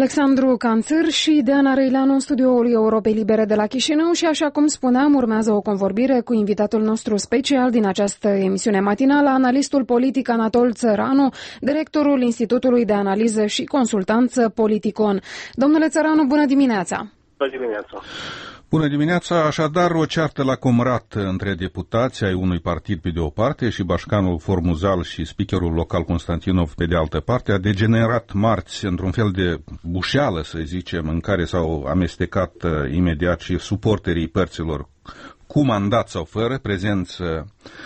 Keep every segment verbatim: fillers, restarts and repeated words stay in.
Alexandru Canțâr și Deana Răileanu în studioul Europei Libere de la Chișinău și, așa cum spuneam, urmează o convorbire cu invitatul nostru special din această emisiune matinală, analistul politic Anatol Țăranu, directorul Institutului de Analiză și Consultanță Politicon. Domnule Țăranu, bună dimineața! Bună dimineața! Bună dimineața! Așadar, o ceartă la Comrat între deputații ai unui partid pe de o parte și bașcanul Formuzal și speakerul local Constantinov pe de altă parte a degenerat marți într-un fel de bușeală, să zicem, în care s-au amestecat uh, imediat și suporterii părților cu mandat sau fără, prezenți, uh,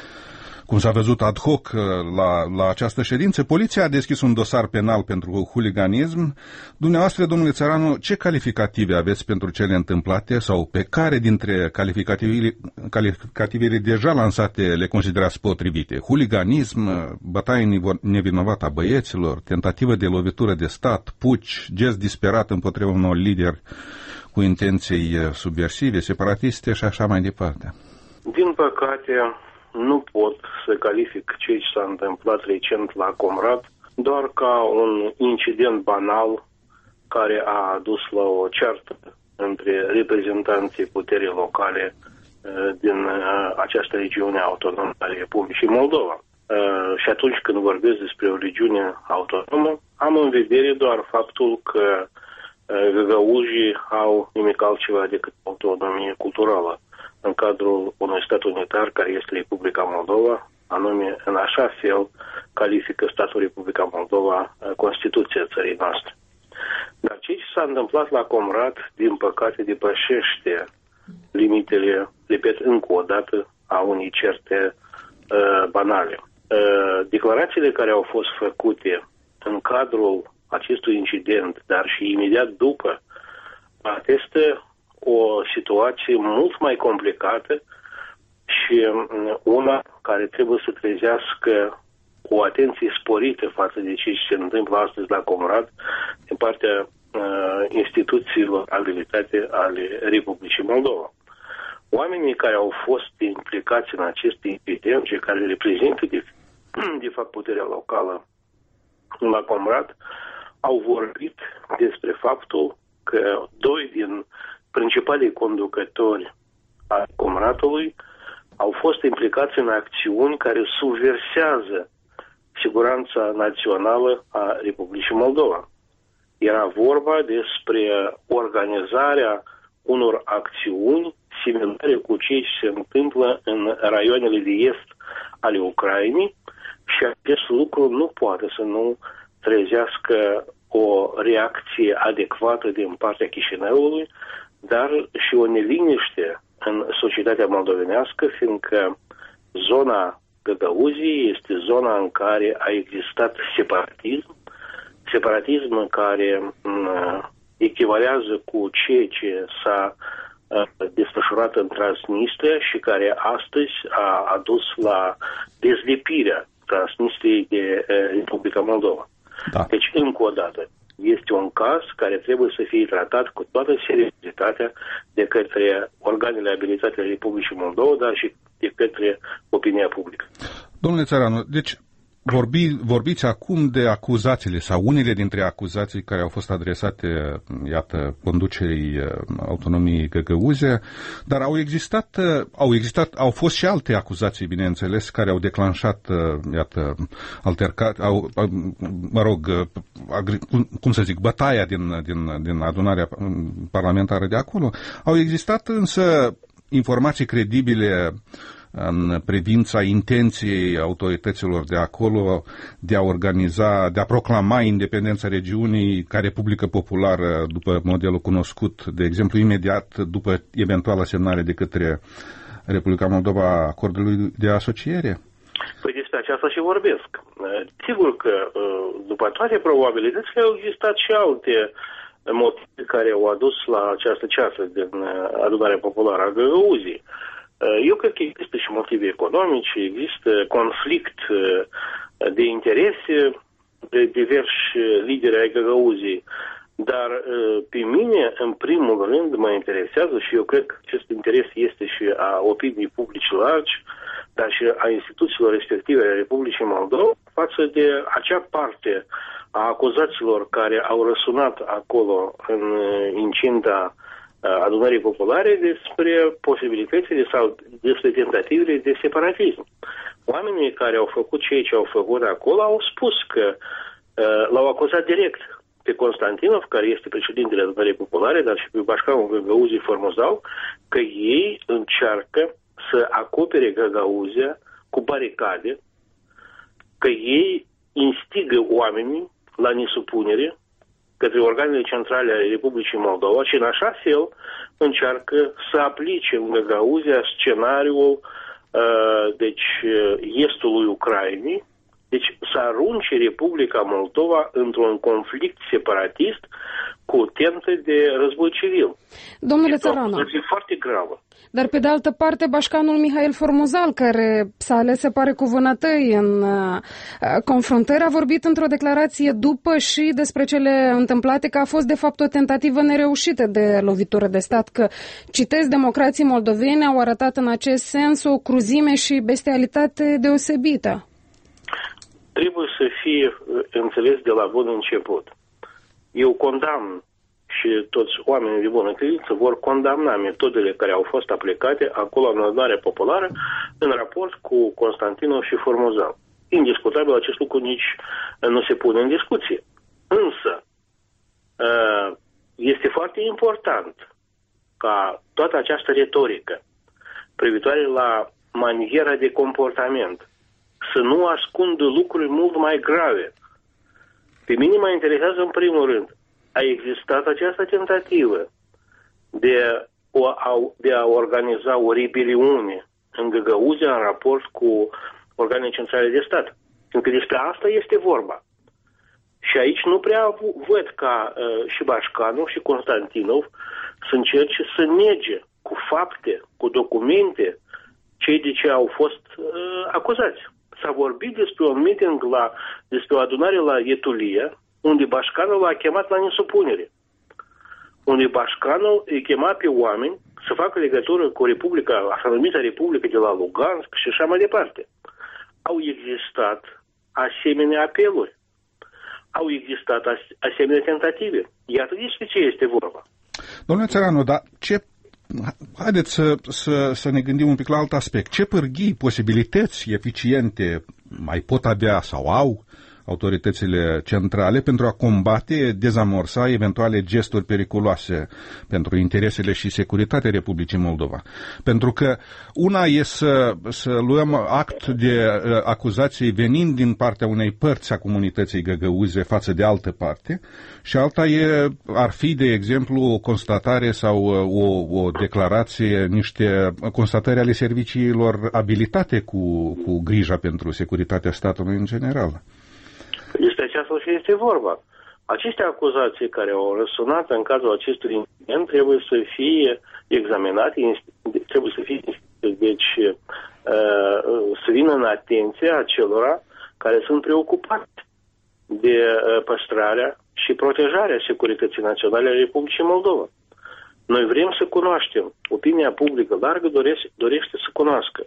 cum s-a văzut ad hoc uh, la, la această ședință. Poliția a deschis un dosar penal pentru huliganism. Dumneavoastră, domnule Țăranu, ce calificative aveți pentru cele întâmplate sau pe care dintre calificativele, calificativele deja lansate le considerați potrivite? Huliganism, bătaie nevinovată a băieților, tentativă de lovitură de stat, puci, gest disperat împotriva unor lideri cu intenții subversive, separatiste și așa mai departe. Din păcate, nu pot să calific ce s-a întâmplat recent la Comrat doar ca un incident banal care a dus la o ceartă între reprezentanții puterii locale uh, din uh, această regiune autonomă a Republicii Moldova. Uh, și atunci când vorbesc despre o regiune autonomă, am în vedere doar faptul că uh, găgăuzii au nimic altceva decât autonomie culturală în cadrul unui stat unitar care este Republica Moldova, anume în așa fel califică statul Republica Moldova Constituția țării noastre. Dar ce s-a întâmplat la Comrat, din păcate, depășește limitele, repet încă o dată, a unei certe uh, banale. Uh, declarațiile care au fost făcute în cadrul acestui incident, dar și imediat după, atestă o situație mult mai complicată și una care trebuie să trezească o atenție sporită față de ce se întâmplă astăzi la Comrat din partea uh, instituțiilor abilitate ale Republicii Moldova. Oamenii care au fost implicați în acest incident și care reprezintă de, de fapt puterea locală la Comrat au vorbit despre faptul că doi din principalii conducători ai Comratului au fost implicați în acțiuni care subversează siguranța națională a Republicii Moldova. Era vorba despre organizarea unor acțiuni similare cu ce se întâmplă în raioanele de est ale Ucrainei și acest lucru nu poate să nu trezească o reacție adecvată din partea Chișinăului, dar și o neliniște în societatea moldovenească, fiindcă zona Găgăuziei este zona în care a existat separatism, separatism care uh, echivalează cu ceea ce s-a uh, desfășurat în Transnistria și care astăzi a adus la dezlipirea Transnistriei de uh, Republica Moldova. Da. Deci, încă o dată, este un caz care trebuie să fie tratat cu toată seriozitatea de către organele abilitate ale Republicii Moldova, dar și de către opinia publică. Domnule Țăranu, deci vorbi, vorbiți acum de acuzațiile sau unele dintre acuzații care au fost adresate, iată, conducerii autonomiei Găgăuzia, dar au existat, au existat, au fost și alte acuzații, bineînțeles, care au declanșat, iată, altercat, au, mă rog, cum să zic, bătaia din, din, din adunarea parlamentară de acolo. Au existat însă informații credibile în privința intenției autorităților de acolo de a organiza, de a proclama independența regiunii ca Republică Populară după modelul cunoscut, de exemplu, imediat după eventuala semnare de către Republica Moldova acordului de asociere? Păi despre aceasta și vorbesc. Sigur că după toate probabilitățile au existat și alte motive care au adus la această ceartă din adunarea populară a Găgăuziei. Eu cred că există și motive economice, există conflict de interese de diversi lideri ai Găgăuziei, dar pe mine, în primul rând, mă interesează și eu cred că acest interes este și a opiniei publice largi, dar și a instituțiilor respective ale Republicii Moldova, față de acea parte a acuzațiilor care au răsunat acolo în incinta adunării populare despre posibilitățile sau despre tentativele de separatism. Oamenii care au făcut ceea ce au făcut acolo au spus că l-au acuzat direct pe Constantinov, care este președintele adunării populare, dar și pe Bașcanul Găgăuzii Formuzal, că ei încearcă să acopere Găgăuzia cu baricade, că ei instigă oamenii la nesupunere către organele centrale ale Republicii Moldova și în așa fel încearcă să aplice în Găgăuzia scenariul uh, deci, estului Ucrainei, deci să arunce Republica Moldova într-un conflict separatist cu tentă de război civil. Domnule Țăranu, e foarte gravă. Dar pe de altă parte, Bașcanul Mihail Formuzal, care s-a ales, se pare, cu vânătăi în uh, confruntări, a vorbit într-o declarație după și despre cele întâmplate că a fost de fapt o tentativă nereușită de lovitură de stat, că, citez, democrații moldoveni au arătat în acest sens o cruzime și bestialitate deosebită. Trebuie să fie înțeles de la bun început. Eu condamn și toți oamenii de bună credință vor condamna metodele care au fost aplicate acolo în adunarea populară în raport cu Constantinov și Formuzal. Indiscutabil acest lucru nici nu se pune în discuție. Însă, este foarte important ca toată această retorică privitoare la maniera de comportament să nu ascundă lucruri mult mai grave. Pe mine mă interesează în primul rând, a existat această tentativă de, o, de a organiza o rebeliune în Găgăuzia în raport cu organele centrale de stat. Pentru că despre asta este vorba. Și aici nu prea văd ca uh, și Bașcanov și Constantinov să încerce să nege cu fapte, cu documente, cei de ce au fost uh, acuzați. S-a vorbit despre un meeting, la, despre o adunare la Etulia, unde Bașcanov l-a chemat la nesupunere. Unde Bașcanov îi chema pe oameni să facă legătură cu Republica, așa numită Republică de la Lugansk și așa mai departe. Au existat asemenea apeluri. Au existat asemenea tentative. Iată despre ce este vorba. Domnule Țăranu, dar ce... Haideți să, să, să ne gândim un pic la alt aspect. Ce pârghii, posibilități eficiente mai pot avea sau au autoritățile centrale pentru a combate, dezamorsa eventuale gesturi periculoase pentru interesele și securitatea Republicii Moldova? Pentru că una e să, să luăm act de acuzații venind din partea unei părți a comunității găgăuze față de altă parte și alta e, ar fi, de exemplu, o constatare sau o, o declarație, niște constatări ale serviciilor abilitate cu, cu grija pentru securitatea statului în general. Despre aceasta și este vorba. Aceste acuzații care au răsunat în cazul acestui incident trebuie să fie examinate, trebuie să fie, deci, să vină în atenția acelora care sunt preocupați de păstrarea și protejarea securității naționale a Republicii Moldova. Noi vrem să cunoaștem, opinia publică largă dorește, dorește să cunoască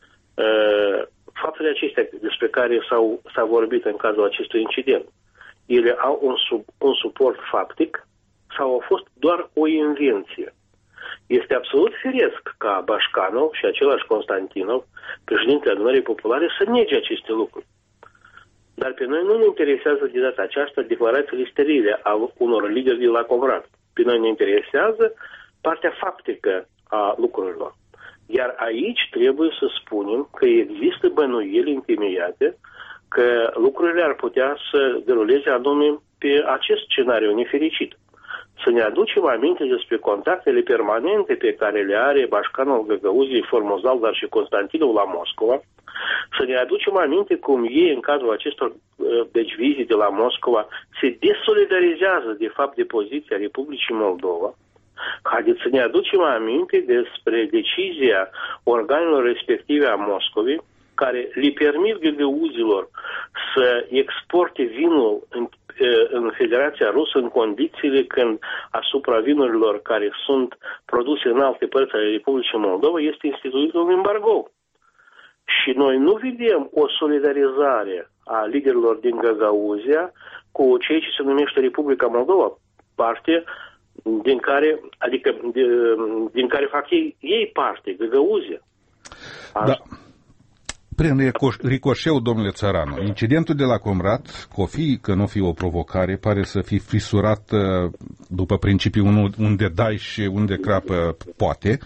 faptele acestea despre care s-au, s-a vorbit în cazul acestui incident. Ele au un, sub, un suport faptic sau au fost doar o invenție. Este absolut firesc ca Bașcanov și același Constantinov, președintele adunării populare, să nege aceste lucruri. Dar pe noi nu ne interesează de data aceasta declarațiile sterile a unor lideri de la Comrat. Pe noi ne interesează partea faptică a lucrurilor. Iar aici trebuie să spunem că există bănuieli întemeiate că lucrurile ar putea să deruleze anume pe acest scenariu nefericit. Să ne aducem aminte despre contactele permanente pe care le are Bașcanov, Găgăuzii, Formuzal, dar și Constantinov la Moscova. Să ne aducem aminte cum ei, în cazul acestor deci, vizii de la Moscova, se desolidarizează de fapt de poziția Republicii Moldova. Haideți să ne aducem aminte despre decizia organelor respective a Moscovei, care le permit găgăuzilor să exporte vinul în, în Federația Rusă în condițiile când asupra vinurilor care sunt produse în alte părți ale Republicii Moldova este instituit un embargo. Și noi nu vedem o solidarizare a liderilor din Găgăuzia cu ceea ce se numește Republica Moldova, parte din care, adică de, din care fac ei, ei parte, Găgăuzia. Da. Prin ricoșeu, domnule Țăranu, incidentul de la Comrat, că o fi, că nu fi o provocare, pare să fi fisurat după principiul unde dai și unde crapă poate,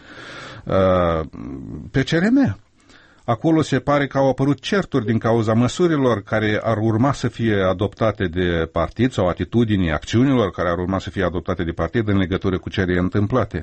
pe C R M. Acolo se pare că au apărut certuri din cauza măsurilor care ar urma să fie adoptate de partid sau atitudinii, acțiunilor care ar urma să fie adoptate de partid în legătură cu cele întâmplate.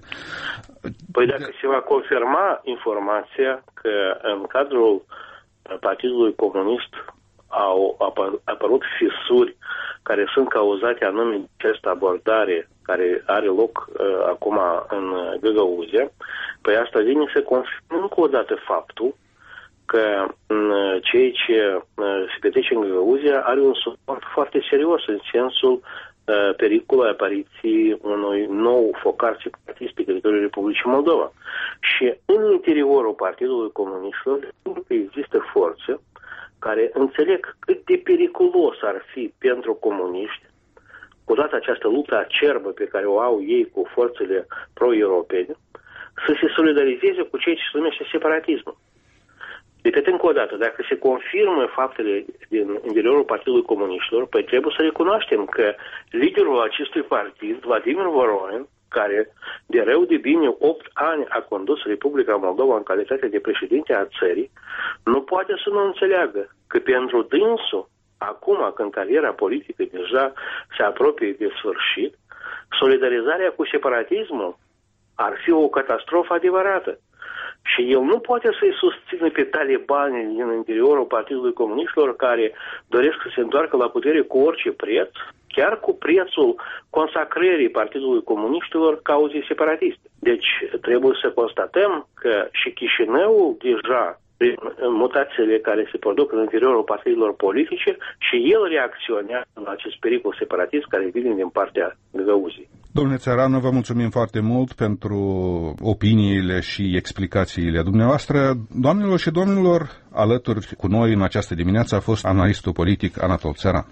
Păi dacă se va confirma informația că în cadrul Partidului Comunist au apărut fisuri care sunt cauzate anume de această abordare care are loc uh, acum în Găgăuzia, păi asta vine să confirmă încă o dată faptul că uh, ceea ce uh, se petrece în Găgăuzia are un suport foarte serios în sensul uh, pericolului apariției unui nou focar separatist pe teritoriul Republicii Moldova. Și în interiorul Partidului Comunistilor există forțe care înțeleg cât de periculos ar fi pentru comuniști, cu toată această luptă acerbă pe care o au ei cu forțele pro-europene, să se solidarizeze cu ceea ce se numește separatismul. Repet încă o dată, dacă se confirmă faptele din interiorul Partidului Comuniștilor, păi trebuie să recunoaștem că liderul acestui partid, Vladimir Voronin, care de rău de bine opt ani a condus Republica Moldova în calitate de președinte a țării, nu poate să nu înțeleagă că pentru dânsul, acum când cariera politică deja se apropie de sfârșit, solidarizarea cu separatismul ar fi o catastrofă adevărată. Și el nu poate să-i susțină pe talibanii din interiorul Partidului Comunistilor care doresc să se întoarcă la putere cu orice preț, chiar cu prețul consacrării Partidului Comunistilor cauzei separatiste. Deci trebuie să constatăm că și Chișinăul deja, prin mutațiile care se produc în interiorul partidelor politice, și el reacționează la acest pericol separatist care vine din partea Găgăuziei. Domnule Țăranu, vă mulțumim foarte mult pentru opiniile și explicațiile dumneavoastră. Doamnelor și domnilor, alături cu noi în această dimineață a fost analistul politic Anatol Țăranu.